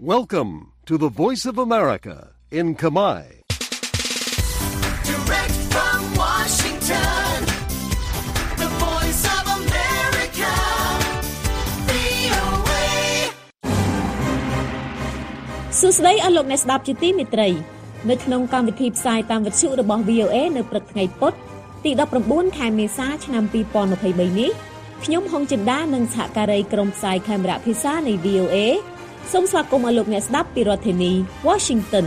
Welcome to the Voice of America in Khmer. Direct from Washington, the Voice of America, VOA. សួស្តីអស់លោកអ្នកស្ដាប់ជាទីមេត្រីនៅក្នុងកម្មវិធីផ្សាយតាមវិទ្យុរបស់ VOA នៅព្រឹកថ្ងៃពុធទី19ខែមេសាឆ្នាំ2023នេះខ្ញុំហុងចិន្តានិងសហការីក្រុមផ្សាយខេមរៈភាសានៃ VOA សូមស្វាគមន៍អស់លោកអ្នកស្ដាប់ពីរដ្ឋធានី Washington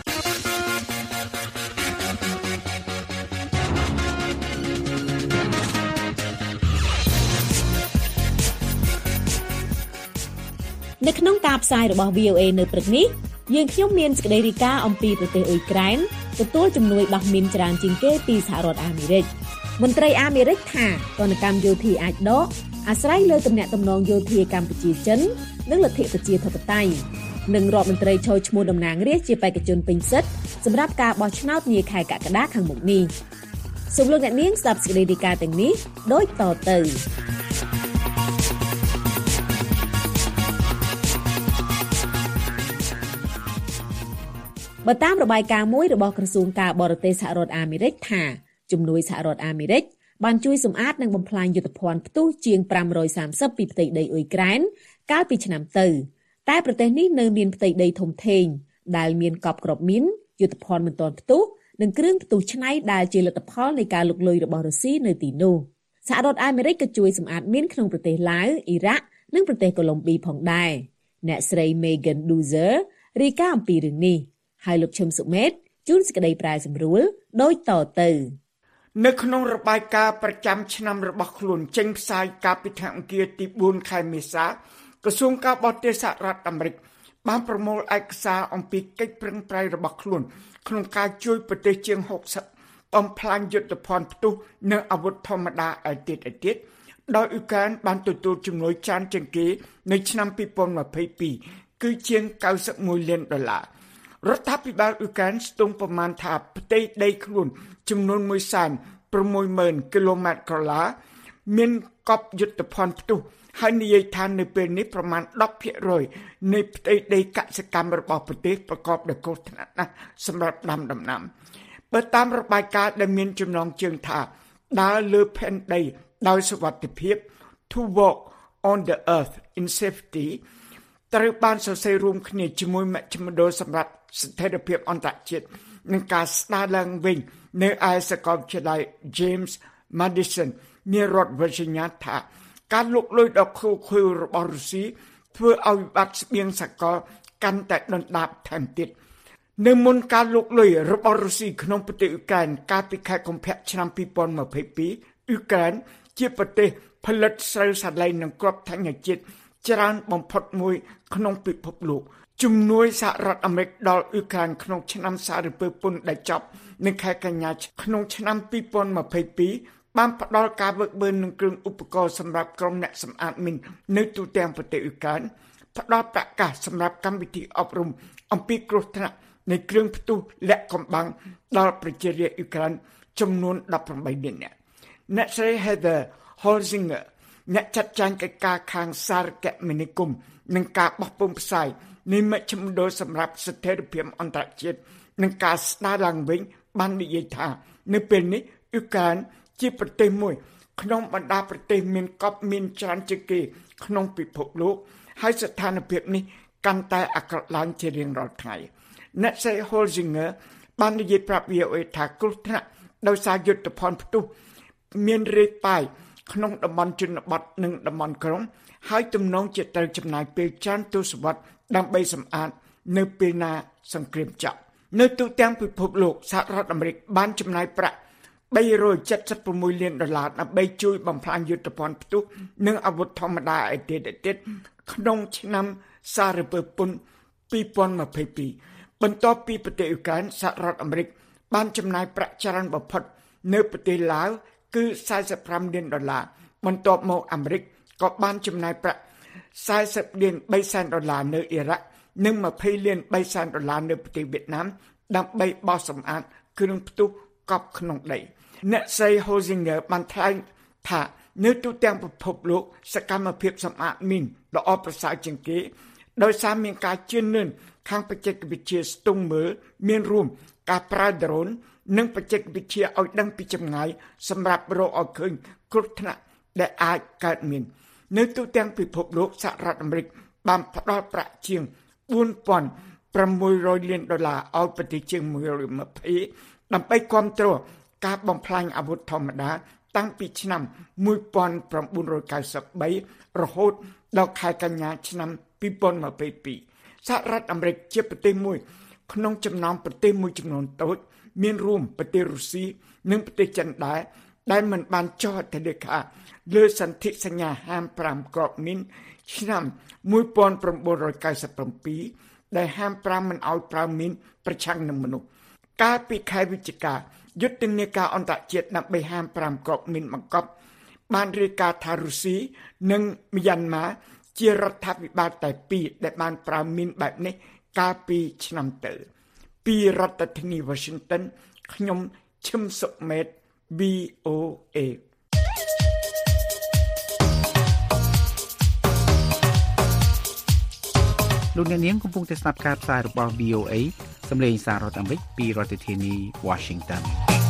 នៅក្នុងការផ្សាយរបស់ VOA នៅព្រឹកនេះយើងខ្ញុំមានសេចក្តីរាយការណ៍អំពីប្រទេសអ៊ុយក្រែនទទួលជំនួយដោះមីនច្រើនជាងគេពីសហរដ្ឋអាមេរិកមន្ត្រីអាមេរិកថាទណ្ឌកម្មយោធាអាចដកអាស្រ័យលើទំនាក់ទំនងយោធាកម្ពុជាចិននិងលទ្ធិប្រជាធិបតេយ្យនិងរដ្ឋមន្ត្រីចូលឈ្មោះតំណាងរាស្ត្រជាបេក្ខជនពេញសិទ្ធិសម្រាប់ការបោះឆ្នោតនាខែកក្កដាខាងមុខនេះសូមលោកអ្នកនាងស្ដាប់សេចក្តីរាយការណ៍ទាំងនេះដូចតទៅបើតាមរបាយការណ៍មួយរបស់ក្រសួងការបរទេសសហរដ្ឋអាមេរិកថាជំនួយសហរដ្ឋអាមេរិកបានជួយសម្អាតនិងបំផ្លាញយុទ្ធភ័ណ្ឌផ្ទុះជាង530ពីផ្ទៃដីអ៊ុយក្រែនកាលពីឆ្នាំទៅតែប្រទេសនេះនៅមានផ្ទៃដីធំធេងដែលមានកប់គ្រាប់មីនយុទ្ធភ័ណ្ឌមិនទាន់ផ្ទុះនិងគ្រឿងផ្ទុះឆ្នៃដែលជាលទ្ធផលនៃការលុកលុយរបស់រុស្ស៊ីនៅទីនោះសហរដ្ឋអាមេរិកក៏ជួយសម្អាតមីនក្នុងប្រទេសឡាវអ៊ីរ៉ាក់និងប្រទេសកូឡុំប៊ីផងដែរអ្នកស្រី Megan Duzer រាយការណ៍អំពីរឿងនេះហើយលោកឈឹមសុមេតជួនសេចក្តីប្រាយសម្រួលដូចតទៅនៅក្នុងរបាយការណ៍ប្រចាំឆ្នាំរបស់ខ្លួនចេញផ្សាយកាលពីថ្ងៃអង្គារទី4ខែមេសាក្រសួងការបរទេសសហរដ្ឋអាមេរិកបានប្រមូលឯកសារអំពីកិច្ចប្រឹងប្រែងរបស់ខ្លួនក្នុងការជួយប្រទេសជាង60បំផ្លាញយុទ្ធភ័ណ្ឌផ្ទុះនិងអាវុធធម្មតាឯទៀតដោយអ៊ុយក្រែនបានទទួលជំនួយច្រើនជាងគេនៅឆ្នាំ2022គឺជាង$91 លានរដ្ឋាភិបាលអ៊ុយក្រែនស្ទង់ប្រមាណថាផ្ទៃដីខ្លួនចំនួន 160,000 គីឡូម៉ែត្រក្រឡាមានកប់យុទ្ធភ័ណ្ឌផ្ទុះហើយនិយាយថានៅពេលនេះប្រមាណ 10% នៃផ្ទៃដីកសិកម្មរបស់ប្រទេសប្រកបដោយគ្រោះថ្នាក់ណាស់សម្រាប់ដាំដំណាំបើតាមរបាយការណ៍ដែលមានចំណងជើងថាដើរលើផែនដីដោយសុវត្ថិភាព To walk on the earth in safety ត្រូវបានសរសេររួមគ្នាជាមួយមជ្ឈមណ្ឌលសម្រាប់ស្ថិរភាពអន្តរជាតិនិងការស្ដារឡើងវិញនៅឯសាកលវិទ្យាល័យ James Madison នៃរដ្ឋ Virginia ថាការលុកលុយដ៏ឃោរឃៅរបស់រុស្ស៊ីធ្វើឲ្យវិបត្តិស្បៀងសាកលកាន់តែដុនដាបថែមទៀតនៅមុនការលុកលុយរបស់រុស្ស៊ីក្នុងប្រទេសអ៊ុយក្រែនកាលពីខែកុម្ភៈឆ្នាំ2022អ៊ុយក្រែនជាប្រទេសផលិតស្រូវសាឡៃនិងគ្រាប់ធញ្ញជាតិច្រើនបំផុតមួយក្នុងពិភពលោកជំនួយសហរដ្ឋអាមេរិកដល់អ៊ុយក្រែនក្នុងឆ្នាំសារពើពន្ធដែលចប់នៅខែកញ្ញាក្នុងឆ្នាំ2022បានផ្ដល់ការវឹកវើនឹងគ្រឿងឧបករណ៍សម្រាប់ក្រុមអ្នកសម្អាតមីននៅទូទាំងប្រទេសអ៊ុយក្រែនផ្ដល់ប្រកាសសម្រាប់កម្មវិធីអប់រំអំពីគ្រោះថ្នាក់នៃគ្រឿងផ្ទុះលាក់កំបាំងដល់ប្រជារាស្ត្រអ៊ុយក្រែនចំនួន18លាននាក់អ្នកស្រី Heather Holzinger អ្នកចាត់ចែងកិច្ចការខាងសារគមនាគមន៍និងការបោះពុម្ពផ្សាយនៃមជ្ឈមណ្ឌលសម្រាប់ស្ថិរភាពអន្តរជាតិនិងការស្ដារឡើងវិញបាននិយាយថានៅពេលនេះអ៊ុយក្រែនជាប្រទេសមួយក្នុងបណ្ដាប្រទេសមានកប់មានច្រើនជាងគេក្នុងពិភពលោកហើយស្ថានភាពនេះកាន់តែអាក្រក់ឡើងជារៀងរាល់ថ្ងៃអ្នកស្រី Holzinger បាននិយាយប្រាប់ VOA ថាគ្រោះថ្នាក់ដោយសារយុទ្ធភ័ណ្ឌផ្ទុះមានរាយប៉ាយក្នុងតំបន់ជនបទនិងតំបន់ក្រុងហើយទំនងជាត្រូវចំណាយពេលច្រើនទសវត្សរ៍ដើម្បីសម្អាតនៅពេលណាសង្គ្រាមចប់នៅទូទាំងពិភពលោកសហរដ្ឋអាមេរិកបានចំណាយប្រាក់$376 លានដើម្បីជួយបំផ្លាញយុទ្ធភ័ណ្ឌផ្ទុះនិងអាវុធធម្មតាឯទៀតក្នុងឆ្នាំសារពើពន្ធ2022បន្ទាប់ពីប្រទេសអ៊ុយក្រែនសហរដ្ឋអាមេរិកបានចំណាយប្រាក់ច្រើនបំផុតនៅប្រទេសឡាវគឺ$45 លានបន្ទាប់មកអាមេរិកក៏បានចំណាយប្រាក់$40.3 លាននៅអ៊ីរ៉ាក់និង$20.3 លាននៅប្រទេសវៀតណាមដើម្បីបោសសម្អាតគ្រឿងផ្ទុះកប់ក្នុងដីអ្នកស្រី Holzinger បានថ្លែងថានៅទូទាំងពិភពលោកសកម្មភាពសម្អាតមីនល្អប្រសើរជាងគេដោយសារមានការជឿនលឿនខាងបច្ចេកវិទ្យាស្ទង់មើលមានរួមការប្រើដ្រូននិងបច្ចេកវិទ្យាឲ្យដឹងពីចម្ងាយសម្រាប់រកឲ្យឃើញគ្រោះថ្នាក់ដែលអាចកើតមាននៅទូទាំងពិភពលោកសហរដ្ឋអាមេរិកបានផ្ដល់ប្រាក់ជាង$4,600 លានឲ្យប្រទេសជាង120ដើម្បីគាំទ្រការបំផ្លាញអាវុធធម្មតាតាំងពីឆ្នាំ1993រហូតដល់ខែកញ្ញាឆ្នាំ2022សហរដ្ឋអាមេរិកជាប្រទេសមួយក្នុងចំណោមប្រទេសមួយចំនួនតូចមានរួមប្រទេសរុស្ស៊ីនិងប្រទេសចិនដែលមិនបានចុះហត្ថលេខាលើសន្ធិសញ្ញាហាម5គ្រាប់មីនឆ្នាំ1997ដែលហាម5មិនឲ្យប្រើមីនប្រឆាំងនឹងមនុស្សកាលពីខែវិច្ឆិកាយុទ្ធនាការអន្តរជាតិដើម្បីហាម5គ្រាប់មីនបង្កប់បានរាយការណ៍ថារុស្ស៊ីនិងមីយ៉ាន់ម៉ាជារដ្ឋាភិបាលតែ2ដែលបានប្រើមីនបែបនេះកាលពីឆ្នាំទៅពីរដ្ឋធានី Washington ខ្ញុំឈឹមសុមេត VOA លោកអ្នកនាងកំពុងតែស្ដាប់ការផ្សាយរបស់ VOA សម្លេងសាររដ្ឋអាមេរិកពីរដ្ឋធានី Washington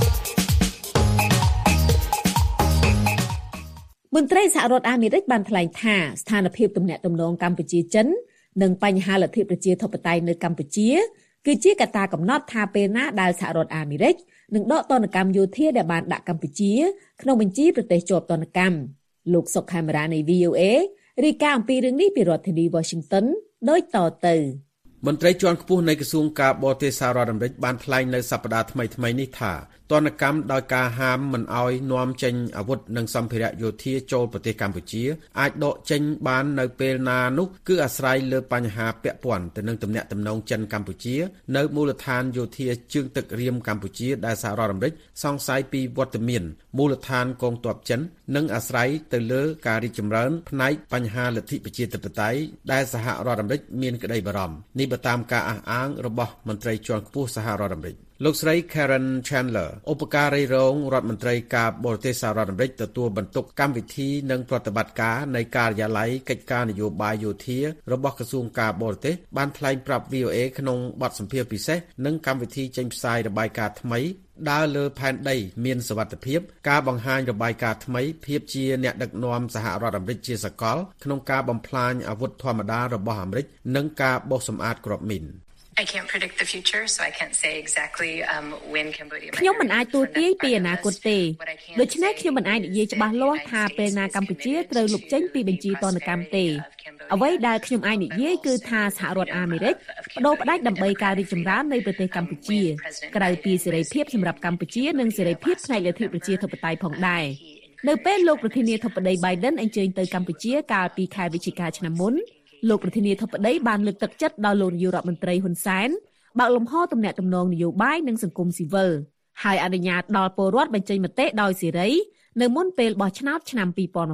មន្ត្រីសហរដ្ឋអាមេរិកបានថ្លែងថាស្ថានភាពទំនាក់ទំនងកម្ពុជាចិននិងបញ្ហាលទ្ធិប្រជាធិបតេយ្យនៅកម្ពុជាគឺជាកត្តាកំណត់ថាពេលណាដែលសហរដ្ឋអាមេរិកនឹងដកទណ្ឌកម្មយោធាដែលបានដាក់កម្ពុជាក្នុងបញ្ជីប្រទេសជាប់ទណ្ឌកម្មលោកសុកខេមរានៃ VOA រាយការណ៍អំពីរឿងនេះពីរដ្ឋធានី Washington ដូចតទៅមន្ត្រីជាន់ខ្ពស់នៃក្រសួងការបរទេសសហរដ្ឋអាមេរិកបានថ្លែងនៅសប្តាហ៍ថ្មីនេះថាទណ្ឌកម្មដោយការហាមមិនឲ្យនាំចេញអាវុធនិងសម្ភារៈយោធាចូលប្រទេសកម្ពុជាអាចដកចេញបាននៅពេលណានោះគឺអាស្រ័យលើបញ្ហាពាក់ព័ន្ធទៅនឹងទំនាក់ទំនងចិនកម្ពុជានៅមូលដ្ឋានយោធាជើងទឹករៀមកម្ពុជាដែលសហរដ្ឋអាមេរិកសង្ស័យពីវត្តមានមូលដ្ឋានកងទ័ពចិននិងអាស្រ័យទៅលើការរីកចម្រើនផ្នែកបញ្ហាលទ្ធិប្រជាធិបតេយ្យដែលសហរដ្ឋអាមេរិកមានក្តីបារម្ភនេះបើតាមការអះអាងរបស់មន្ត្រីជាន់ខ្ពស់សហរដ្ឋអាមេរិកលោកស្រី Karen Chandler ឧបការីរងរដ្ឋមន្ត្រីការបរទេសសហរដ្ឋអាមេរិកទទួលបន្ទុកកម្មវិធីនិងប្រតិបត្តិការនៃការិយាល័យកិច្ចការនយោបាយយោធារបស់ក្រសួងការបរទេសបានថ្លែងប្រាប់ VOA ក្នុងបទសម្ភាសន៍ពិសេសនិងកម្មវិធីចេញផ្សាយរបាយការណ៍ថ្មីដើរលើផែនដីមានសុវត្ថិភាពការបង្ហាញរបាយការណ៍ថ្មីភាពជាអ្នកដឹកនាំសហរដ្ឋអាមេរិកជាសកលក្នុងការបំផ្លាញអាវុធធម្មតារបស់អាមេរិកនិងការបោសសម្អាតគ្រាប់មីន I can't predict the future, so I can't say exactly when Cambodia. ខ្ញុំមិនអាចទូទាយពីអនាគតទេដូច្នេះខ្ញុំមិនអាចនិយាយច្បាស់លាស់ថាពេលណាកម្ពុជាត្រូវលុបចេញពីបញ្ជីទណ្ឌកម្មទេអ្វីដែលខ្ញុំអាចនិយាយគឺថាសហរដ្ឋអាមេរិកបដូរផ្ដាច់ដើម្បីការរីកចម្រើននៃប្រទេសកម្ពុជាក្រៅពីសេរីភាពសម្រាប់កម្ពុជានិងសេរីភាពផ្នែកលទ្ធិប្រជាធិបតេយ្យផងដែរនៅពេលលោកប្រធានាធិបតី Biden អញ្ជើញទៅកម្ពុជាកាលពីខែវិច្ឆិកាឆ្នាំមុនលោកប្រធានាធិបតីបានលើកទឹកចិត្តដល់លោកនាយករដ្ឋមន្ត្រីហ៊ុនសែនបើកលំហទំនាក់ទំនងនយោបាយនិងសង្គមស៊ីវិលហើយអនុញ្ញាតដល់ពលរដ្ឋបញ្ចេញមតិដោយសេរីនៅមុនពេលបោះឆ្នោតឆ្នាំ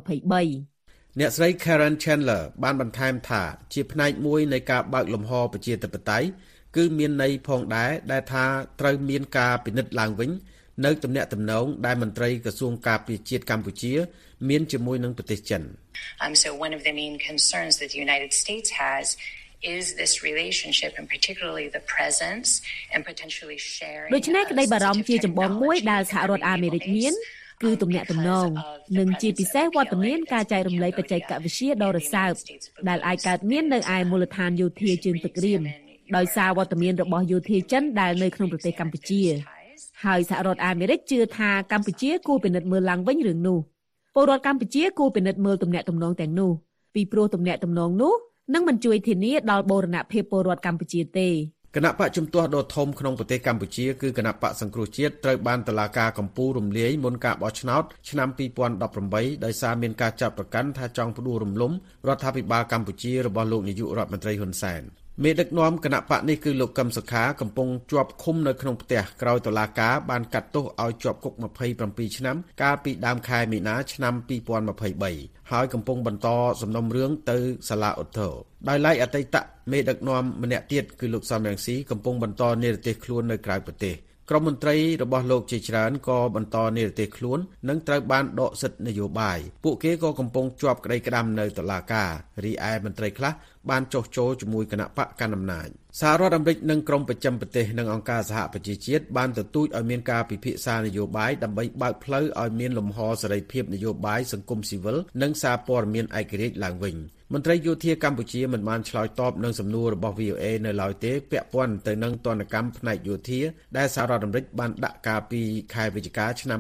2023 អ្នកស្រី Karen Chandler បានបន្ថែមថាជាផ្នែកមួយនៃការបើកលំហប្រជាធិបតេយ្យគឺមានន័យផងដែរដែលថាត្រូវមានការពិនិត្យឡើងវិញនៅទំនាក់ទំនងដែលមន្ត្រីក្រសួងការពារជាតិកម្ពុជាមានជាមួយនឹងប្រទេសចិន So one of the main concerns that the United States has is this relationship and particularly the presence and potentially sharing ដូច្នេះក្តីបារម្ភជាចម្បងមួយដែលសហរដ្ឋអាមេរិកមានគឺទំនាក់ទំនងនិងជាពិសេសវត្តមានការចែករំលែកបច្ចេកវិទ្យាដ៏រសើបដែលអាចកើតមាននៅឯមូលដ្ឋានយោធាជើងទឹករៀមដោយសារវត្តមានរបស់យោធាចិនដែលនៅក្នុងប្រទេសកម្ពុជាហើយសហរដ្ឋអាមេរិកជឿថាកម្ពុជាគួរពិនិត្យមើលឡើងវិញរឿងនោះពលរដ្ឋកម្ពុជាគួរពិនិត្យមើលទំនាក់ទំនងទាំងនោះពីព្រោះទំនាក់ទំនងនោះនឹងមិនជួយធានាដល់បូរណភាពពលរដ្ឋកម្ពុជាទេគណៈបកជំទាស់ដ៏ធំក្នុងប្រទេសកម្ពុជាគឺគណៈបកសង្គ្រោះជាតិត្រូវបានតុលាការកំពូលរំលាយមុនការបោះឆ្នោតឆ្នាំ2018ដោយសារមានការចាប់ប្រកាន់ថាចង់ផ្ដួលរំលំរដ្ឋាភិបាលកម្ពុជារបស់លោកនាយករដ្ឋមន្ត្រីហ៊ុនសែនមេដឹកនាំគណៈបកនេះគឺលោកកឹមសុខាកំពុងជាប់ឃុំនៅក្នុងផ្ទះក្រោយតុលាការបានកាត់ទោសឲ្យជាប់គុក27ឆ្នាំកាលពីដើមខែមីនាឆ្នាំ2023ហើយកំពុងបន្តសំណុំរឿងទៅសាលាឧទ្ធរណ៍ដោយឡែកអតីតមេដឹកនាំម្នាក់ទៀតគឺលោកសំរងស៊ីកំពុងបន្តនិរទេសខ្លួននៅក្រៅប្រទេសក្រុមមន្ត្រីរបស់លោកជាច្រើនក៏បន្តនិរទេសខ្លួននិងត្រូវបានដកសិទ្ធិនយោបាយពួកគេក៏កំពុងជាប់ក្តីក្តាំនៅតុលាការរីឯមន្ត្រីខ្លះបានចុះចូលជាមួយគណៈបកកណ្ដាលអំណាចសហរដ្ឋអាមេរិកនិងក្រុមប្រចាំប្រទេសនិងអង្គការសហប្រជាជាតិបានទទូចឲ្យមានការពិភាក្សានយោបាយដើម្បីបើកផ្លូវឲ្យមានលំហសេរីភាពនយោបាយសង្គមស៊ីវិលនិងសារព័ត៌មានឯករាជ្យឡើងវិញមន្ត្រីយោធាកម្ពុជាមិនបានឆ្លើយតបនឹងសំណួររបស់ VOA នៅឡើយទេពាក់ព័ន្ធទៅនឹងទណ្ឌកម្មផ្នែកយោធាដែលសហរដ្ឋអាមេរិកបានដាក់កាលពីខែវិច្ឆិកាឆ្នាំ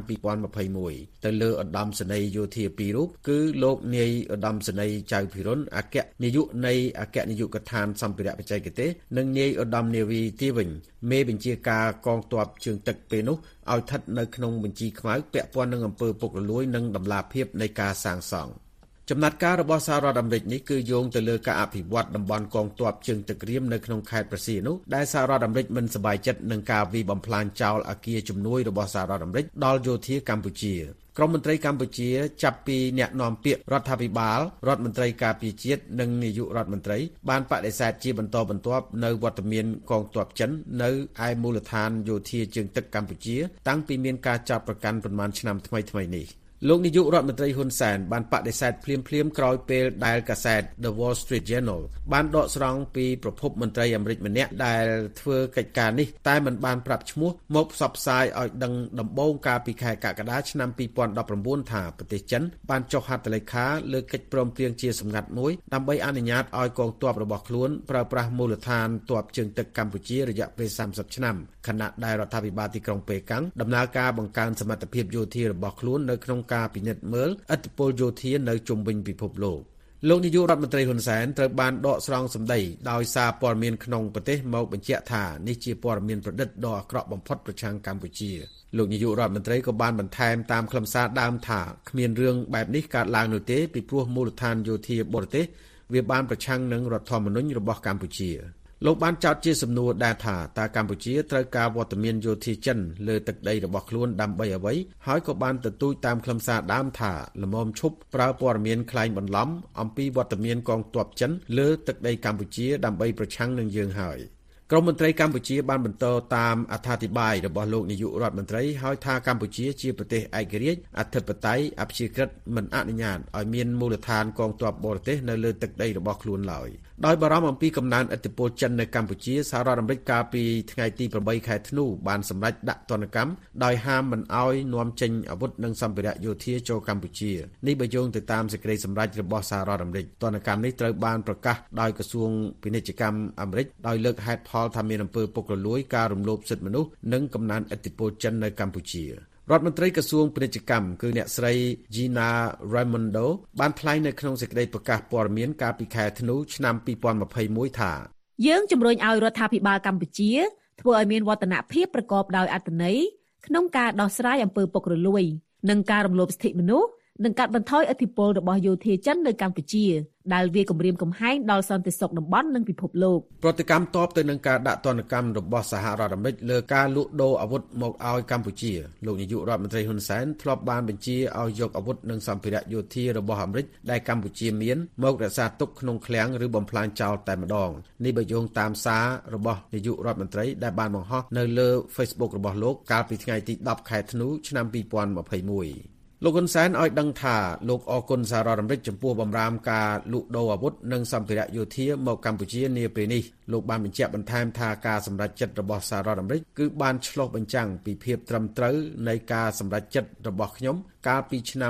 2021ទៅលើឧត្តមសេនីយ៍យោធាពីររូបគឺលោកនាយឧត្តមសេនីយ៍ចៅភិរុនអគ្គនាយកនៃអគ្គនាយកដ្ឋានសម្ភារៈបច្ចេកទេសនិងនាយឧត្តមនាវីទីវិញមេបញ្ជាការកងទ័ពជើងទឹកពេលនោះឲ្យស្ថិតនៅក្នុងបញ្ជីខ្មៅពាក់ព័ន្ធនឹងអំពើពុករលួយនិងដំណាភៀបនៃការសាងសង់ចំណាត់ការរបស់សហរដ្ឋអាមេរិកនេះគឺយោងទៅលើការអភិវឌ្ឍតំបន់កងទ័ពជើងទឹករៀមនៅក្នុងខេត្តប្រសៀននោះដែលសហរដ្ឋអាមេរិកមិនសប្បាយចិត្តនឹងការវាយបំផ្លាញចោលអគារជំនួយរបស់សហរដ្ឋអាមេរិកដល់យោធាកម្ពុជាក្រមមន្ត្រីកម្ពុជាចាប់ពីអ្នកនាំពាក្យរដ្ឋាភិបាលរដ្ឋមន្ត្រីការពារជាតិនិងនាយករដ្ឋមន្ត្រីបានបដិសេធជាបន្តបន្ទាប់នៅវត្តមានកងទ័ពចិននៅឯមូលដ្ឋានយោធាជើងទឹកកម្ពុជាតាំងពីមានការចាប់ប្រកាន់ប្រមាណឆ្នាំថ្មីនេះលោកនាយករដ្ឋមន្ត្រីហ៊ុនសែនបានបដិសេធភ្លាមក្រោយពេលដែលកាសែត The Wall Street Journal បានដកស្រង់ពីប្រភពមន្ត្រីអាមេរិកម្នាក់ដែលធ្វើកិច្ចការនេះតែមិនបានប្រាប់ឈ្មោះមកផ្សព្វផ្សាយឲ្យដឹងដំបូងកាលពីខែកក្កដាឆ្នាំ2019ថាប្រទេសចិនបានចុះហត្ថលេខាលើកិច្ចព្រមព្រៀងជាសម្ងាត់មួយដើម្បីអនុញ្ញាតឲ្យកងទ័ពរបស់ខ្លួនប្រើប្រាស់មូលដ្ឋានទ័ពជើងទឹកកម្ពុជារយៈពេល30ឆ្នាំខណៈដែលរដ្ឋាភិបាលទីក្រុងប៉េកាំងដំណើរការបង្កើនសមត្ថភាពយោធារបស់ខ្លួននៅក្នុងការពិនិត្យមើលឥទ្ធិពលយោធានៅជុំវិញពិភពលោកលោកនាយករដ្ឋមន្ត្រីហ៊ុនសែនត្រូវបានដកស្រង់សម្ដីដោយសារព័ត៌មានក្នុងប្រទេសមកបញ្ជាក់ថានេះជាព័ត៌មានប្រឌិតដ៏អាក្រក់បំផុតប្រឆាំងកម្ពុជាលោកនាយករដ្ឋមន្ត្រីក៏បានបន្ថែមតាមខ្លឹមសារដើមថាគ្មានរឿងបែបនេះកើតឡើងនោះទេពីព្រោះមូលដ្ឋានយោធាបរទេសវាបានប្រឆាំងនឹងរដ្ឋធម្មនុញ្ញរបស់កម្ពុជាលោកបានចោទជាសំណួរដែរថាតើកម្ពុជាត្រូវការវត្តមានយោធាចិនលើទឹកដីរបស់ខ្លួនដើម្បីអ្វីហើយក៏បានទទូចតាមខ្លឹមសារដើមថាល្មមឈប់ប្រើព័ត៌មានក្លែងបន្លំអំពីវត្តមានកងទ័ពចិនលើទឹកដីកម្ពុជាដើម្បីប្រឆាំងនឹងយើងហើយក្រមមន្ត្រីកម្ពុជាបានបន្តតាមអត្ថាធិប្បាយរបស់លោកនាយករដ្ឋមន្ត្រីហើយថាកម្ពុជាជាប្រទេសឯករាជ្យអធិបតេយ្យអព្យាក្រឹតមិនអនុញ្ញាតឲ្យមានមូលដ្ឋានកងទ័ពបរទេសនៅលើទឹកដីរបស់ខ្លួនឡើយដោយបារម្ភអំពីកំណើនឥទ្ធិពលចិននៅកម្ពុជាសហរដ្ឋអាមេរិកកាលពីថ្ងៃទី8ខែធ្នូបានសម្រេចដាក់ទណ្ឌកម្មដោយហាមមិនឲ្យនាំចេញអាវុធនិងសម្ភារៈយោធាចូលកម្ពុជានេះបើយោងទៅតាមសេចក្តីសម្រេចរបស់សហរដ្ឋអាមេរិកទណ្ឌកម្មនេះត្រូវបានប្រកាសដោយក្រសួងពាណិជ្ជកម្មអាមេរិកដោយលើកហេតុផលថាមានអំពើពុករលួយការរំលោភសិទ្ធិមនុស្សនិងកំណើនឥទ្ធិពលចិននៅកម្ពុជារដ្ឋមន្ត្រីក្រសួងពាណិជ្ជកម្មគឺអ្នកស្រី Gina Raimondo បានថ្លែងនៅក្នុងសេចក្តីប្រកាសព័ត៌មានកាលពីខែធ្នូឆ្នាំ2021ថាយើងជំរុញឲ្យរដ្ឋាភិបាលកម្ពុជាធ្វើឲ្យមានវឌ្ឍនភាពប្រកបដោយអត្ថន័យក្នុងការដោះស្រាយអំពើពុករលួយនិងការរំលោភសិទ្ធិមនុស្សនិងកាត់បន្ថយឥទ្ធិពលរបស់យោធាចិននៅកម្ពុជាដែលវាគំរាមកំហែងដល់សន្តិសុខតំបន់និងពិភពលោកប្រតិកម្មតបទៅនឹងការដាក់ទណ្ឌកម្មរបស់សហរដ្ឋអាមេរិកលើការលក់ដូរអាវុធមកឲ្យកម្ពុជាលោកនាយករដ្ឋមន្ត្រីហ៊ុនសែនធ្លាប់បានបញ្ជាឲ្យយកអាវុធនិងសម្ភារៈយោធារបស់អាមេរិកដែលកម្ពុជាមានមករក្សាទុកក្នុងឃ្លាំងឬបំផ្លាញចោលតែម្ដងនេះបើយោងតាមសាររបស់នាយករដ្ឋមន្ត្រីដែលបានបង្ហោះនៅលើ Facebook របស់លោកកាលពីថ្ងៃទី10ខែធ្នូឆ្នាំ2021លោកហ៊ុនសែនឲ្យដឹងថាលោកអរគុណសហរដ្ឋអាមេរិកចំពោះបំរាមការលក់ដូរអាវុធនិងសម្ភារៈយោធាមកកម្ពុជានាពេលនេះលោកបានបញ្ជាក់បន្ថែមថាការសម្រេចចិត្តរបស់សហរដ្ឋអាមេរិកគឺបានឆ្លុះបញ្ចាំងពីភាពត្រឹមត្រូវនៃការសម្រេចចិត្តរបស់ខ្ញុំកាលពីឆ្នាំ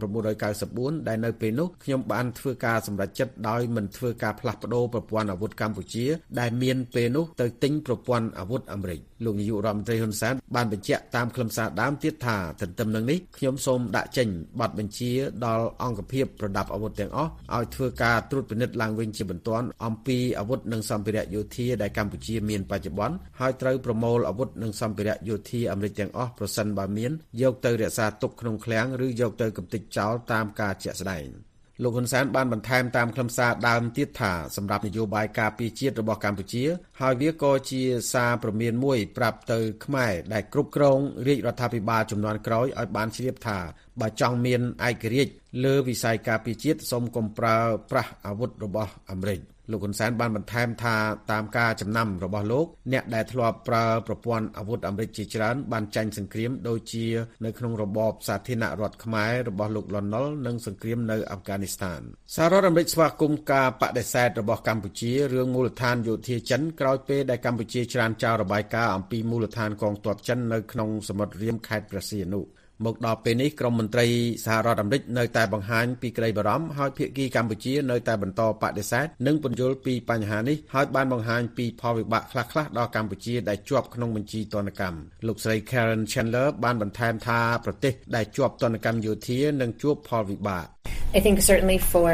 1994ដែលនៅពេលនោះខ្ញុំបានធ្វើការសម្រេចចិត្តដោយមិនធ្វើការផ្លាស់ប្ដូរប្រព័ន្ធអាវុធកម្ពុជាដែលមានពេលនោះទៅទិញប្រព័ន្ធអាវុធអាមេរិកលោកនាយករដ្ឋមន្ត្រីហ៊ុនសែនបានបញ្ជាក់តាមខ្លឹមសារដើមទៀតថាទន្ទឹមនឹងនេះខ្ញុំសូមដាក់ចេញបទបញ្ជាដល់អង្គភាពប្រដាប់អាវុធទាំងអស់ឲ្យធ្វើការត្រួតពិនិត្យឡើងវិញជាបន្ទាន់អំពីអាវុធនិងសម្ភារៈយោធាដែលកម្ពុជាមានបច្ចុប្បន្នហើយត្រូវប្រមូលអាវុធនិងសម្ភារៈយោធាអាមេរិកទាំងអស់ប្រសិនបើមានយកទៅរក្សាទុកក្នុងឃ្លាំងឬយកទៅកំទេចចោលតាមការជាក់ស្ដែងលោកហ៊ុនសែនបានបន្ថែមតាមខ្លឹមសារដើមទៀតថាសម្រាប់នយោបាយការពារជាតិរបស់កម្ពុជាហើយវាក៏ជាសារព្រមានមួយប្រាប់ទៅខ្មែរដែលគ្រប់គ្រងរាជរដ្ឋាភិបាលជំនាន់ក្រោយឲ្យបានជ្រាបថាបើចង់មានឯករាជ្យលើវិស័យការពារជាតិសូមកុំប្រើប្រាស់អាវុធរបស់អាមេរិកលោកហ៊ុនសែនបានបន្ថែមថាតាមការចំណាំរបស់លោកអ្នកដែលធ្លាប់ប្រើប្រព័ន្ធអាវុធអាមេរិកជាច្រើនបានចាញ់សង្គ្រាមដូចជានៅក្នុងរបបសាធារណរដ្ឋខ្មែររបស់លោកលន់នល់និងសង្គ្រាមនៅអាហ្វហ្គានីស្ថានសហរដ្ឋអាមេរិកស្វាគមន៍ការបដិសេធរបស់កម្ពុជារឿងមូលដ្ឋានយោធាចិនក្រោយពេលដែលកម្ពុជាច្រានចោលរបាយការណ៍អំពីមូលដ្ឋានកងទ័ពចិននៅក្នុងសមុទ្ររៀមខេត្តព្រះសីហនុមកដល់ពេលនេះក្រមមន្ត្រីសហរដ្ឋអាមេរិកនៅតែបង្ហាញពីក្តីបារម្ភហើយភាគីកម្ពុជានៅតែបន្តបដិសេធនិងពន្យល់ពីបញ្ហានេះហើយបានបង្ហាញពីផលវិបាកខ្លះៗដល់កម្ពុជាដែលជាប់ក្នុងបញ្ជីទណ្ឌកម្មលោកស្រី Karen Chandler បានបន្ថែមថាប្រទេសដែលជាប់ទណ្ឌកម្មយោធានឹងជួបផលវិបាក I think certainly for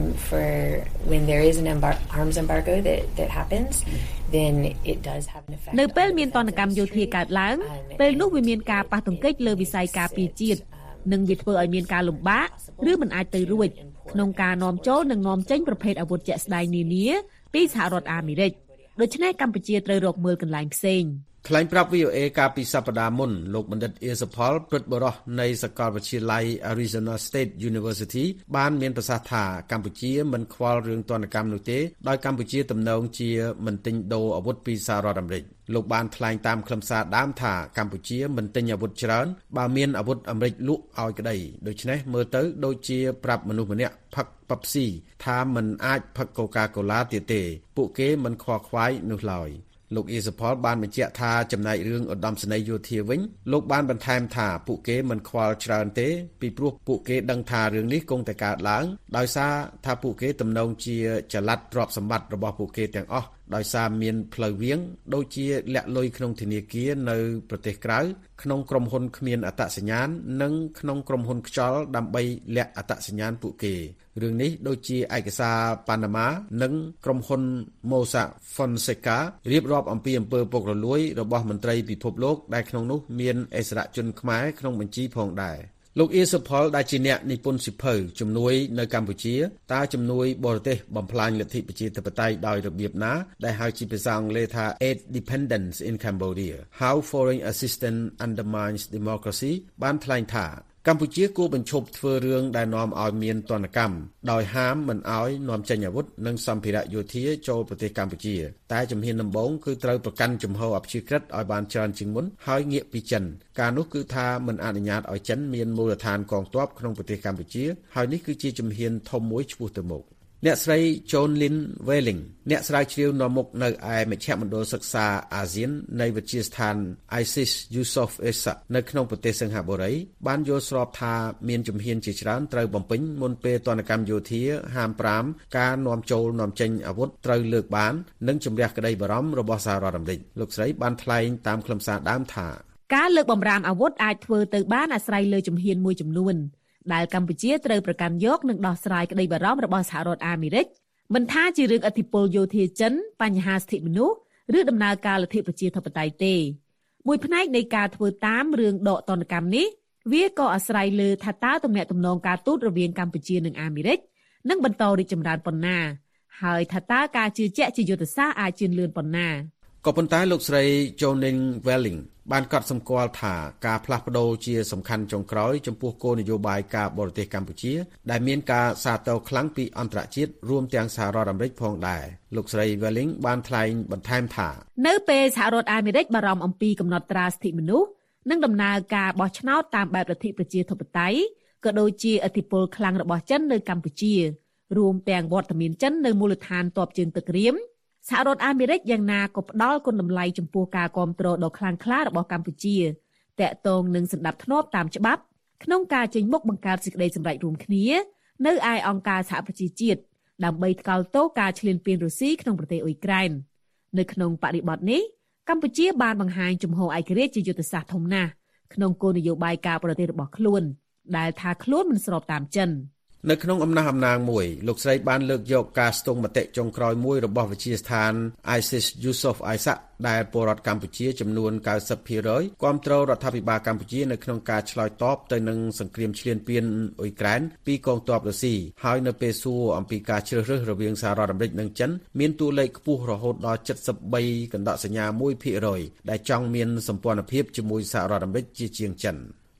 when there is an arms embargo that happens, then it does have an effect. នៅពេលមានទណ្ឌកម្មយោធាកើតឡើងពេលនោះវាមានការប៉ះទង្គិចលើវិស័យការពារជាតិនិងវាធ្វើឲ្យមានការលំបាកឬមិនអាចទៅរួចក្នុងការនាំចូលនិងនាំចេញប្រភេទអាវុធជាក់ស្ដែងនានាពីសហរដ្ឋអាមេរិកដូច្នេះកម្ពុជាត្រូវរកមើលកន្លែងផ្សេងថ្លែងប្រាប់ VOA កាលពីសប្តាហ៍មុនលោកបណ្ឌិតអៀសផលព្រឹទ្ធបុរសនៃសាកលវិទ្យាល័យ Arizona State University បានមានប្រសាសន៍ថាកម្ពុជាមិនខ្វល់រឿងទណ្ឌកម្មនោះទេដោយកម្ពុជាទំនងជាមិនទិញដូរអាវុធពីសហរដ្ឋអាមេរិកលោកបានថ្លែងតាមខ្លឹមសារដើមថាកម្ពុជាមិនទិញអាវុធច្រើនបើមានអាវុធអាមេរិកលក់ឲ្យក្តីដូច្នេះមើលទៅដូចជាប្រាប់មនុស្សម្នាក់ផឹកប៉ាប់ស៊ីថាមិនអាចផឹកកូកាកូឡាទៀតទេពួកគេមិនខ្វល់ខ្វាយនោះឡើយលោកអ៊ីសផលបានបញ្ជាក់ថាចំណែករឿងឧត្តមសេនីយ៍យោធាវិញលោកបានបន្ថែមថាពួកគេមិនខ្វល់ច្រើនទេពីព្រោះពួកគេដឹងថារឿងនេះគង់តែកើតឡើងដោយសារថាពួកគេទំនងជាចល័តទ្រព្យសម្បត្តិរបស់ពួកគេទាំងអស់ដោយសារមានផ្លូវវាងដូចជាលាក់លុយក្នុងធនាគារនៅប្រទេសក្រៅក្នុងក្រុមហ៊ុនគ្មានអត្តសញ្ញាណនិងក្នុងក្រុមហ៊ុនខ្យល់ដើម្បីលាក់អត្តសញ្ញាណពួកគេរឿងនេះដូចជាឯកសារប៉ាណាម៉ានិងក្រុមហ៊ុន Mossack Fonseca រៀបរាប់អំពីអំពើពុករលួយរបស់មន្ត្រីពិភពលោកដែលក្នុងនោះមានអិសរាជជនខ្មែរក្នុងបញ្ជីផងដែរលោកអ៊ីសផលដែលជាអ្នកនិពន្ធសៀវភៅជំនួយនៅកម្ពុជាតើជំនួយបរទេសបំផ្លាញលទ្ធិប្រជាធិបតេយ្យដោយរបៀបណាដែលហៅជាភាសាអង់គ្លេសថា Aid Dependence in Cambodia How Foreign Assistance Undermines Democracy បានថ្លែងថាកម្ពុជាគួរបញ្ឈប់ធ្វើរឿងដែលនាំឲ្យមានទណ្ឌកម្មដោយហាមមិនឲ្យនាំចេញអាវុធនិងសម្ភារៈយោធាចូលប្រទេសកម្ពុជាតែជំហានដំបូងគឺត្រូវប្រកាន់ជំហរអព្យាក្រឹតឲ្យបានច្រើនជាងមុនហើយងាកពីចិនការនោះគឺថាមិនអនុញ្ញាតឲ្យចិនមានមូលដ្ឋានកងទ័ពក្នុងប្រទេសកម្ពុជាហើយនេះគឺជាជំហានធំមួយឆ្ពោះទៅមុខអ្នកស្រី Joan Lynn Welling អ្នកស្រាវជ្រាវនាំមុខនៅឯមជ្ឈមណ្ឌលសិក្សាអាស៊ាននៃវិទ្យាស្ថាន ISIS Yusof Ishak នៅក្នុងប្រទេសសិង្ហបុរីបានយល់ស្របថាមានជំហានជាច្រើនត្រូវបំពេញមុនពេលទណ្ឌកម្មយោធាហាម5ការនាំចូលនាំចេញអាវុធត្រូវលើកបាននិងជំរះក្តីបារម្ភរបស់សហរដ្ឋអាមេរិកលោកស្រីបានថ្លែងតាមខ្លឹមសារដើមថាការលើកបំរាមអាវុធអាចធ្វើទៅបានអាស្រ័យលើជំហានមួយចំនួនដែលកម្ពុជាត្រូវប្រកាន់យកនិងដោះស្រាយក្តីបារម្ភរបស់សហរដ្ឋអាមេរិកមិនថាជារឿងឥទ្ធិពលយោធាចិនបញ្ហាសិទ្ធិមនុស្សឬដំណើរការលទ្ធិប្រជាធិបតេយ្យទេមួយផ្នែកនៃការធ្វើតាមរឿងដកទណ្ឌកម្មនេះវាក៏អាស្រ័យលើថាតើទំនាក់ទំនងការទូតរវាងកម្ពុជានិងអាមេរិកនឹងបន្តរីកចម្រើនប៉ុណ្ណាហើយថាតើការជឿជាក់ជាយុទ្ធសាស្ត្រអាចជឿនលឿនប៉ុណ្ណាក៏ប៉ុន្តែលោកស្រី Joan Welling បានកត់សម្គាល់ថាការផ្លាស់ប្ដូរជាសំខាន់ចុងក្រោយចំពោះគោលនយោបាយការបរទេសកម្ពុជាដែលមានការសាទរខ្លាំងពីអន្តរជាតិរួមទាំងសហរដ្ឋអាមេរិកផងដែរលោកស្រី Welling បានថ្លែងបន្ថែមថានៅពេលសហរដ្ឋអាមេរិកបារម្ភអំពីកំណត់ត្រាសិទ្ធិមនុស្សនិងដំណើរការបោះឆ្នោតតាមបែបលទ្ធិប្រជាធិបតេយ្យក៏ដូចជាឥទ្ធិពលខ្លាំងរបស់ចិននៅកម្ពុជារួមទាំងវត្តមានចិននៅមូលដ្ឋានទ័ពជើងទឹករៀមសហរដ្ឋអាមេរិកយ៉ាងណាក៏ផ្ដល់គុណតម្លៃចំពោះការគាំទ្រដ៏ខ្លាំងក្លារបស់កម្ពុជាតាក់ទងនឹងសន្តិភាពតាមច្បាប់ក្នុងការចេញមុខបង្កើតសេចក្តីសម្រេចរួមគ្នានៅឯអង្គការសហប្រជាជាតិដើម្បីថ្កោលទោសការឈ្លានពានរុស្ស៊ីក្នុងប្រទេសអ៊ុយក្រែននៅក្នុងបរិបទនេះកម្ពុជាបានបង្ហាញជំហរឯករាជ្យជាយុទ្ធសាស្ត្រធំណាស់ក្នុងគោលនយោបាយការបរទេសរបស់ខ្លួនដែលថាខ្លួនមិនស្របតាមចិននៅក្នុងអំណះអំណាងមួយលោកស្រីបានលើកយកការស្ទង់មតិចុងក្រោយមួយរបស់វិទ្យាស្ថាន ISIS Yusof Ishak ដែលពលរដ្ឋកម្ពុជាចំនួន 90% គាំទ្ររដ្ឋាភិបាលកម្ពុជានៅក្នុងការឆ្លើយតបទៅនឹងសង្គ្រាមឈ្លានពានអ៊ុយក្រែនពីកងទ័ពរុស្ស៊ីហើយនៅពេលសួរអំពីការជ្រើសរើសរវាងសហរដ្ឋអាមេរិកនិងចិនមានតួលេខខ្ពស់រហូតដល់ 73.1% ដែលចង់មានសម្ព័ន្ធភាពជាមួយសហរដ្ឋអាមេរិកជាជាងចិន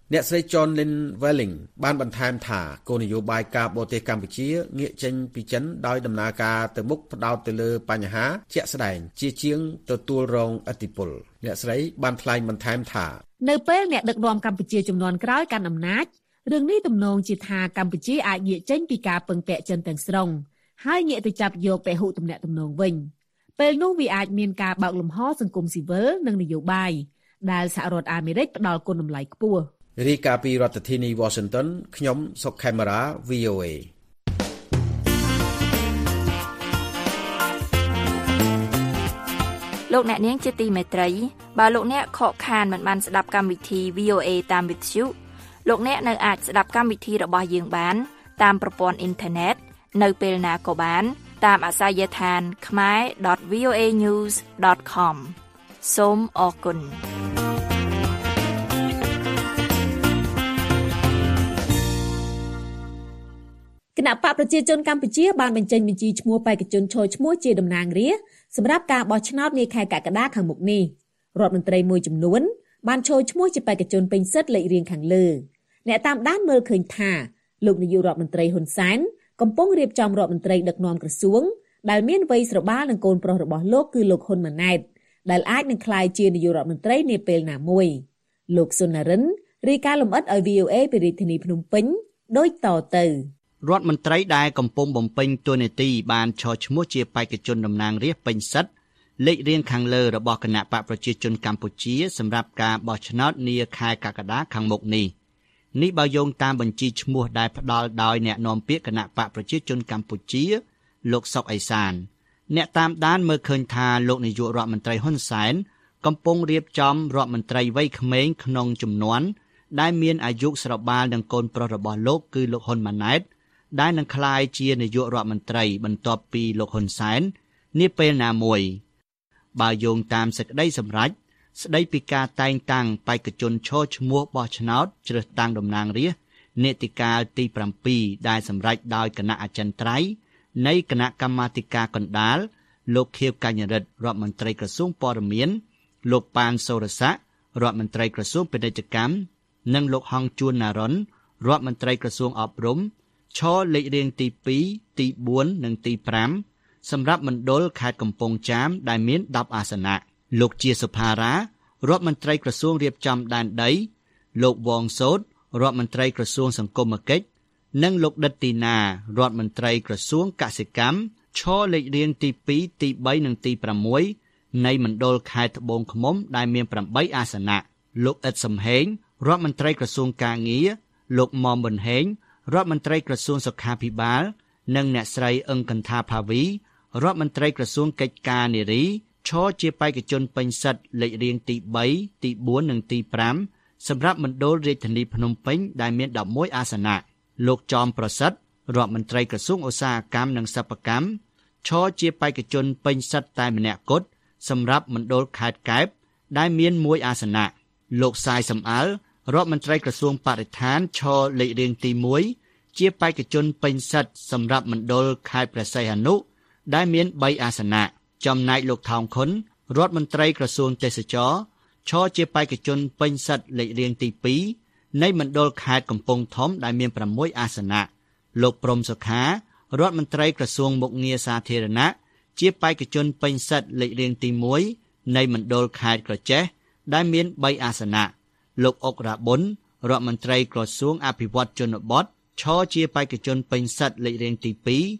អ្នកស្រី John Lin Welling បានបន្ថែមថាគោលនយោបាយការបរទេសកម្ពុជាងាកចេញពីចិនដោយដំណើរការទៅមុខផ្ដោតទៅលើបញ្ហាជាក់ស្ដែងជាជាងទទួលរងឥទ្ធិពលអ្នកស្រីបានថ្លែងបន្ថែមថានៅពេលអ្នកដឹកនាំកម្ពុជាជំនាន់ក្រោយកាន់អំណាចរឿងនេះទំនងជាថាកម្ពុជាអាចងាកចេញពីការពឹងពាក់ចិនទាំងស្រុងហើយងាកទៅចាប់យកពហុទំនាក់ទំនងវិញពេលនោះវាអាចមានការបើកលំហសង្គមស៊ីវិលនិងនយោបាយដែលសហរដ្ឋអាមេរិកផ្ដល់គុណតម្លៃខ្ពស់រាយការណ៍ពីរដ្ឋធានី Washington ខ្ញុំសុកខេមរា VOA លោកអ្នកនាងជាទីមេត្រីបើលោកអ្នកខកខានមិនបានស្ដាប់កម្មវិធី VOA តាមវិទ្យុលោកអ្នកនៅអាចស្ដាប់កម្មវិធីរបស់យើងបានតាមប្រព័ន្ធអ៊ីនធឺណិតនៅពេលណាក៏បានតាមអាសយដ្ឋាន khmer.voanews.com សូមអរគុណគណៈបកប្រជាជនកម្ពុជាបានបញ្ចេញបញ្ជីឈ្មោះបេក្ខជនឈរឈ្មោះជាតំណាងរាស្ត្រសម្រាប់ការបោះឆ្នោតនាខែកក្កដាខាងមុខនេះរដ្ឋមន្ត្រីមួយចំនួនបានឈរឈ្មោះជាបេក្ខជនពេញសិទ្ធិលេខរៀងខាងលើអ្នកតាមដានមើលឃើញថាលោកនាយករដ្ឋមន្ត្រីហ៊ុនសែនកំពុងរៀបចំរដ្ឋមន្ត្រីដឹកនាំក្រសួងដែលមានវ័យស្របាលនឹងកូនប្រុសរបស់លោកគឺលោកហ៊ុនម៉ាណែតដែលអាចនឹងក្លាយជានាយករដ្ឋមន្ត្រីនាពេលណាមួយលោកសុនរិនរាយការណ៍លម្អិតឲ្យ VOA ពីរាជធានីភ្នំពេញដូចតទៅរដ្ឋមន្ត្រីដែលកំពុងបំពេញតួនាទីបានឈរឈ្មោះជាបេក្ខជនតំណាងរាស្ត្រពេញសិទ្ធិលេខរៀងខាងលើរបស់គណៈបកប្រជាជនកម្ពុជាសម្រាប់ការបោះឆ្នោតនាខែកក្កដាខាងមុខនេះបើយោងតាមបញ្ជីឈ្មោះដែលផ្ដល់ដោយអ្នកនាំពាក្យគណៈបកប្រជាជនកម្ពុជាលោកសុកអេសានអ្នកតាមដានមើលឃើញថាលោកនាយករដ្ឋមន្ត្រីហ៊ុនសែនកំពុងរៀបចំរដ្ឋមន្ត្រីវ័យក្មេងក្នុងជំនាន់ដែលមានអាយុស្របាលនឹងកូនប្រុសរបស់លោកគឺលោកហ៊ុនម៉ាណែតដែលនឹងក្លាយជានាយករដ្ឋមន្ត្រីបន្ទាប់ពីលោកហ៊ុនសែននាពេលណាមួយបើយោងតាមសេចក្តីសម្រេចស្តីពីការតែងតាំងបេក្ខជនឈរឈ្មោះបោះឆ្នោតជ្រើសតាំងតំណាងរាស្ត្រនីតិកាលទី7ដែលសម្រេចដោយគណៈអចិន្ត្រៃយ៍នៃគណៈកម្មាធិការកណ្ដាលលោកខៀវកញ្ញរិទ្ធរដ្ឋមន្ត្រីក្រសួងព័ត៌មានលោកប៉ានសូរស័ក្តិរដ្ឋមន្ត្រីក្រសួងពាណិជ្ជកម្មនិងលោកហងជួនណារុនរដ្ឋមន្ត្រីក្រសួងអប់រំឈរលេខរៀងទី2ទី4និងទី5សម្រាប់មណ្ឌលខេត្តកំពង់ចាមដែលមាន10អាសនៈលោកជាសុផារ៉ារដ្ឋមន្ត្រីក្រសួងរៀបចំដែនដីលោកវងសោតរដ្ឋមន្ត្រីក្រសួងសង្គមគិច្ចនិងលោកដិតទីណារដ្ឋមន្ត្រីក្រសួងកសិកម្មឈរលេខរៀងទី2ទី3និងទី6នៃមណ្ឌលខេត្តត្បូងឃ្មុំដែលមាន8អាសនៈលោកអ៊ិតសំហេងរដ្ឋមន្ត្រីក្រសួងកាងារលោកមុំប៊ុនហេងរដ្ឋមន្ត្រីក្រសួងសុខាភិបាលនិងអ្នកស្រីអឹងកន្ថាភាវីរដ្ឋមន្ត្រីក្រសួងកិច្ចការនារីឈរជាបេក្ខជនពេញសិទ្ធិលេខរៀងទី3ទី4និងទី5សម្រាប់មណ្ឌលរាជធានីភ្នំពេញដែលមាន11អាសនៈលោកចំប្រសិទ្ធរដ្ឋមន្ត្រីក្រសួងឧស្សាហកម្មនិងសិប្បកម្មឈរជាបេក្ខជនពេញសិទ្ធិតែម្នាក់គត់សម្រាប់មណ្ឌលខេត្តកែបដែលមាន1អាសនៈលោកសាយសំអល់រដ្ឋមន្ត្រីក្រសួងបរិស្ថានឈរលេខរៀងទី1ជាបេក្ខជនពេញសិទ្ធិសម្រាប់មណ្ឌលខេត្តព្រះសីហនុដែលមាន3អាសនៈចំណែកលោកថោងខុនរដ្ឋមន្ត្រីក្រសួងទេសចរឈរជាបេក្ខជនពេញសិទ្ធិលេខរៀងទី2នៃមណ្ឌលខេត្តកំពង់ធំដែលមាន6អាសនៈលោកព្រំសុខារដ្ឋមន្ត្រីក្រសួងមុខងារសាធារណៈជាបេក្ខជនពេញសិទ្ធិលេខរៀងទី1នៃមណ្ឌលខេត្តក្រចេះដែលមាន3អាសនៈលោកអុករ៉ាប៊ុនរដ្ឋមន្ត្រីក្រសួងអភិវឌ្ឍជនបទឈរជាបេក្ខជនពេញសិទ្ធិលេខរៀងទី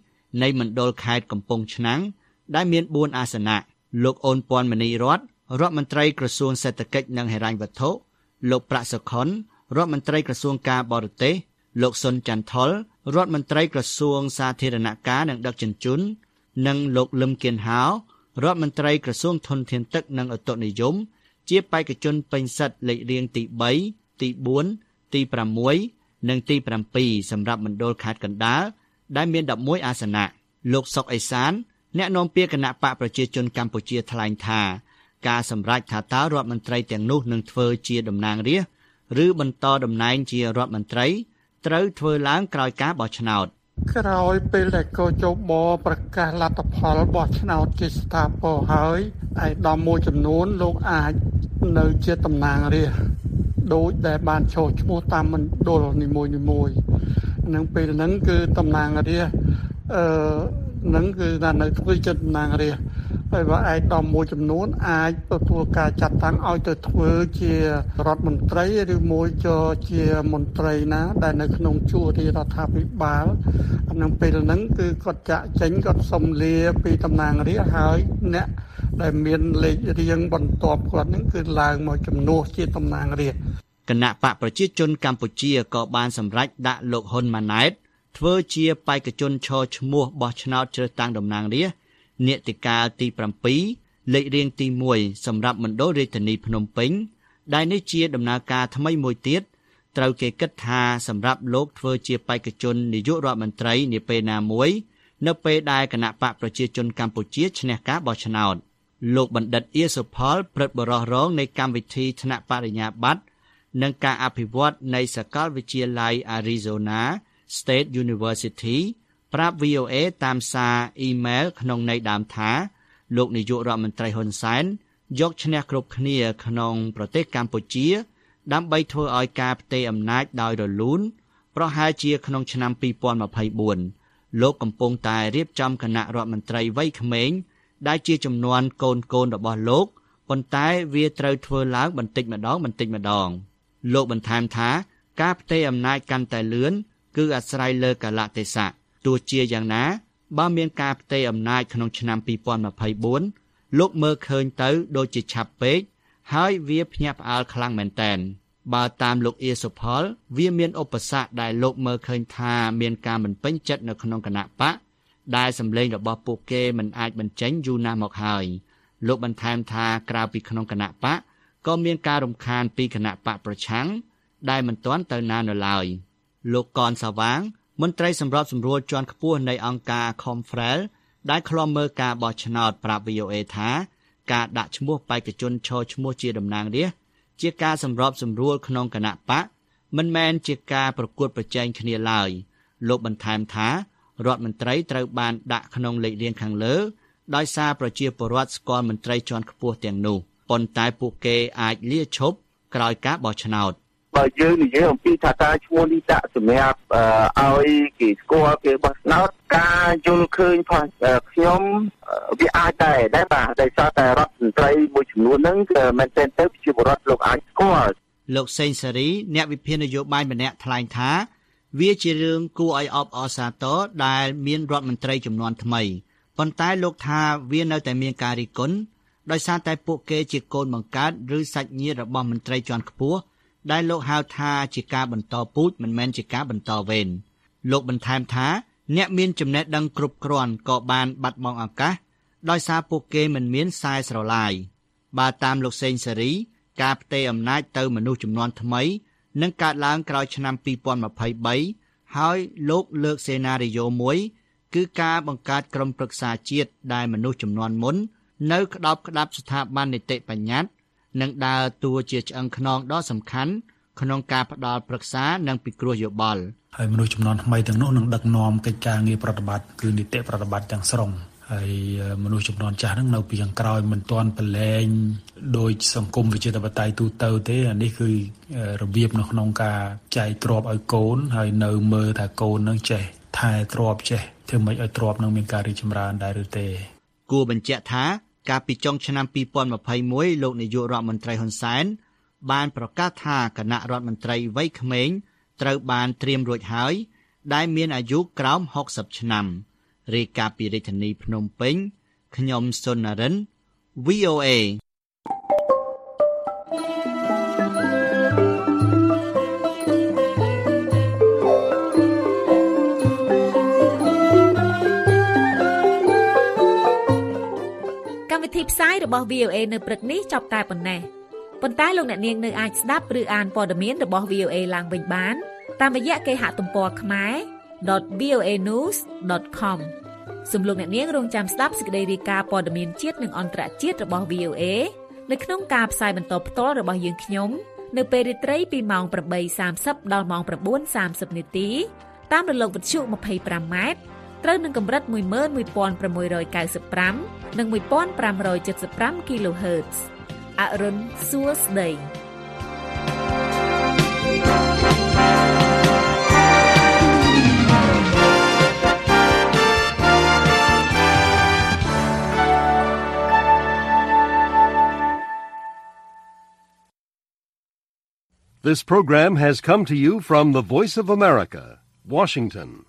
2នៃមណ្ឌលខេត្តកំពង់ឆ្នាំងដែលមាន4អាសនៈលោកអូនពាន់មនីរដ្ឋរដ្ឋមន្ត្រីក្រសួងសេដ្ឋកិច្ចនិងហិរញ្ញវត្ថុលោកប្រាក់សុខុនរដ្ឋមន្ត្រីក្រសួងការបរទេសលោកសុនចន្ទថុលរដ្ឋមន្ត្រីក្រសួងសាធារណការនិងដឹកជញ្ជូននិងលោកលឹមគៀនហៅរដ្ឋមន្ត្រីក្រសួងធនធានទឹកនិងឧតុនិយមជាបេក្ខជនពេញសិទ្ធិលេខរៀងទី3ទី4ទី6និងទី7សម្រាប់មណ្ឌលខេត្តកណ្ដាលដែលមាន11អាសនៈលោកសុកអេសានអ្នកនាំពាក្យគណៈបកប្រជាជនកម្ពុជាថ្លែងថាការសម្រេចថាតើរដ្ឋមន្ត្រីទាំងនោះនឹងធ្វើជាតំណាងរាស្ត្រឬបន្តតំណែងជារដ្ឋមន្ត្រីត្រូវធ្វើឡើងក្រោយការបោះឆ្នោតក្រោយពេលដែលកោជបប្រកាសលទ្ធផលបោះឆ្នោតជាស្ថាពរហើយឯកឧត្តមមួយចំនួនលោកអាចនៅជាតំណាងរាស្ត្រដូចដែលបានចោលឈ្មោះតាមមណ្ឌលនីមួយៗនឹងពេលហ្នឹងគឺតំណាងរាស្ត្រនឹងគឺថានៅធ្វើជាតំណាងរាស្ត្រហើយបើឯកឧត្តមមួយចំនួនអាចទទួលការចាត់តាំងឲ្យទៅធ្វើជារដ្ឋមន្ត្រីឬមួយក៏ជាមន្ត្រីណាដែលនៅក្នុងជួររដ្ឋាភិបាលអានឹងពេលហ្នឹងគឺគាត់ចាក់ចេញគាត់សុំលាពីតំណាងរាស្ត្រហើយអ្នកដែលមានលេខរៀងបន្ទាប់គាត់ហ្នឹងគឺឡើងមកជំនួសជាតំណាងរាស្ត្រគណៈបកប្រជាជនកម្ពុជាក៏បានសម្រេចដាក់លោកហ៊ុនម៉ាណែតធ្វើជាបេក្ខជនឈរឈ្មោះបោះឆ្នោតជ្រើសតាំងតំណាងរាស្ត្រនីតិកាលទី7លេខរៀងទី1សម្រាប់មណ្ឌលរាជធានីភ្នំពេញដែលនេះជាដំណើរការថ្មីមួយទៀតត្រូវគេគិតថាសម្រាប់លោកធ្វើជាបេក្ខជននាយករដ្ឋមន្ត្រីនាពេលណាមួយនៅពេលដែលគណៈបកប្រជាជនកម្ពុជាឈ្នះការបោះឆ្នោតលោកបណ្ឌិតអៀសុផលព្រឹទ្ធបរិះរងនៃកម្មវិធីថ្នាក់បរិញ្ញាបត្រនិងការអភិវឌ្ឍនៃសាកលវិទ្យាល័យ Arizona State University ប្រាប់ VOA តាមសារអ៊ីមែលក្នុងន័យដើមថាលោកនាយករដ្ឋមន្ត្រីហ៊ុនសែនយកឈ្នះគ្រប់គ្នាក្នុងប្រទេសកម្ពុជាដើម្បីធ្វើឲ្យការផ្ទេរអំណាចដោយរលូនប្រហែលជាក្នុងឆ្នាំ2024លោកកំពុងតែរៀបចំគណៈរដ្ឋមន្ត្រីវ័យក្មេងដែលជាចំនួនកូនរបស់លោកប៉ុន្តែវាត្រូវធ្វើឡើងបន្តិចម្ដងលោកបន្ថែមថាការផ្ទេរអំណាចកាន់តែលឿនគឺអាស្រ័យលើកាលៈទេសៈទោះជាយ៉ាងណាបើមានការផ្ទេរអំណាចក្នុងឆ្នាំ2024លោកមើលឃើញទៅដូចជាឆាប់ពេកហើយវាភ្ញាក់ផ្អើលខ្លាំងមែនទែនបើតាមលោកអៀសុផលវាមានឧបសគ្គដែលលោកមើលឃើញថាមានការមិនពេញចិត្តនៅក្នុងគណៈបកដែលសម្លេងរបស់ពួកគេមិនអាចបញ្ចេញយូរណាស់មកហើយលោកបន្ថែមថាក្រៅពីក្នុងគណៈបកក៏មានការរំខានពីគណៈបកប្រឆាំងដែលមិនទាន់ទៅណានៅឡើយលោកកនសាវាងមន្ត្រីសម្របសម្រួលជាន់ខ្ពស់នៃអង្គការ Confrel ដែលឃ្លាំមើលការបោះឆ្នោតប្រាប់ VOA ថាការដាក់ឈ្មោះបេក្ខជនឈរឈ្មោះជាតំណាងរាស្ត្រជាការសម្របសម្រួលក្នុងគណៈបកមិនមែនជាការប្រកួតប្រជែងគ្នាឡើយលោកបន្ថែមថារដ្ឋមន្ត្រីត្រូវបានដាក់ក្នុងលេខរៀងខាងលើដោយសារប្រជាពលរដ្ឋស្គាល់មន្ត្រីជាន់ខ្ពស់ទាំងនោះប៉ុន្តែពួកគេអាចលាឈប់ក្រោយការបោះឆ្នោតបើយើងនិយាយអំពីថាការឈ្មោះនេះដាក់សម្រាប់ឲ្យគេស្គាល់គេបោះឆ្នោតការយល់ឃើញផងខ្ញុំវាអាចដែរបាទដោយសារតែរដ្ឋមន្ត្រីមួយចំនួនហ្នឹងគឺមែនទែនទៅជាបរិបទលោកអាចស្គាល់លោកសេងសេរីអ្នកវិភាគនយោបាយម្នាក់ថ្លែងថាវាជារឿងគួរឲ្យអបអរសាទរដែលមានរដ្ឋមន្ត្រីចំនួនថ្មីប៉ុន្តែលោកថាវានៅតែមានការរិះគន់ដោយសារតែពួកគេជាកូនបង្កើតឬសាច់ញាតិរបស់មន្ត្រីជាន់ខ្ពស់ដែលលោកហៅថាជាការបន្តពូជមិនមែនជាការបន្តវេនលោកបន្ថែមថាអ្នកមានចំណេះដឹងគ្រប់គ្រាន់ក៏បានបាត់បង់ឱកាសដោយសារពួកគេមិនមានខ្សែស្រឡាយបើតាមលោកសេងសេរីការផ្ទេរអំណាចទៅមនុស្សចំនួនថ្មីនឹងកើតឡើងក្រោយឆ្នាំ2023ហើយលោកលើកសេណារីយ៉ូមួយគឺការបង្កើតក្រុមប្រឹក្សាជាតិដែលមនុស្សចំនួនមុននៅក្តោបក្តាប់ស្ថាប័ននីតិបញ្ញត្តិនឹងដើរតួជាឆ្អឹងខ្នងដ៏សំខាន់ក្នុងការផ្តល់ប្រឹក្សានិងពិគ្រោះយោបល់ហើយមនុស្សចំនួនថ្មីទាំងនោះនឹងដឹកនាំកិច្ចការងារប្រតិបត្តិគឺនីតិប្រតិបត្តិទាំងស្រុងហើយមនុស្សចំនួនចាស់ហ្នឹងនៅពីខាងក្រោយមិនទាន់ប្រឡែងដោយសង្គមវិជាធិបតេយ្យទូទៅទេអានេះគឺរបៀបនៅក្នុងការចែកទ្រព្យឲ្យកូនហើយនៅមើលថាកូននឹងចេះថែទ្រព្យចេះធ្វើម៉េចឲ្យទ្រព្យនឹងមានការរីកចម្រើនដែរឬទេគួរបញ្ជាក់ថាកាលពីចុងឆ្នាំ2021លោកនាយករដ្ឋមន្ត្រីហ៊ុនសែនបានប្រកាសថាគណៈរដ្ឋមន្ត្រីវ័យក្មេងត្រូវបានត្រៀមរួចហើយដែលមានអាយុក្រោម60ឆ្នាំរាយការណ៍ពីរាជធានីភ្នំពេញខ្ញុំសុននរិន VOA កម្មវិធីផ្សាយរបស់ VOA នៅព្រឹកនេះចប់តែប៉ុណ្ណេះប៉ុន្តែលោកអ្នកនាងនៅអាចស្ដាប់ឬអានព័ត៌មានរបស់ VOA ឡើងវិញបានតាមរយៈគេហទំព័រខ្មែរ.voanews.com សូមលោកអ្នកនាងរងចាំស្ដាប់សេចក្តីរាយការណ៍ព័ត៌មានជាតិនិងអន្តរជាតិរបស់ VOA នៅក្នុងការផ្សាយបន្តផ្ទាល់របស់យើងខ្ញុំនៅពេលរាត្រីពីម៉ោង 8:30 ដល់ម៉ោង 9:30 នាទីតាមរលកវិទ្យុ 25 ម៉ែត្រត្រូវនឹងកម្រិត 11695 និង 1575 kHz អរុនសួស្តី This program has come to you from the Voice of America, Washington.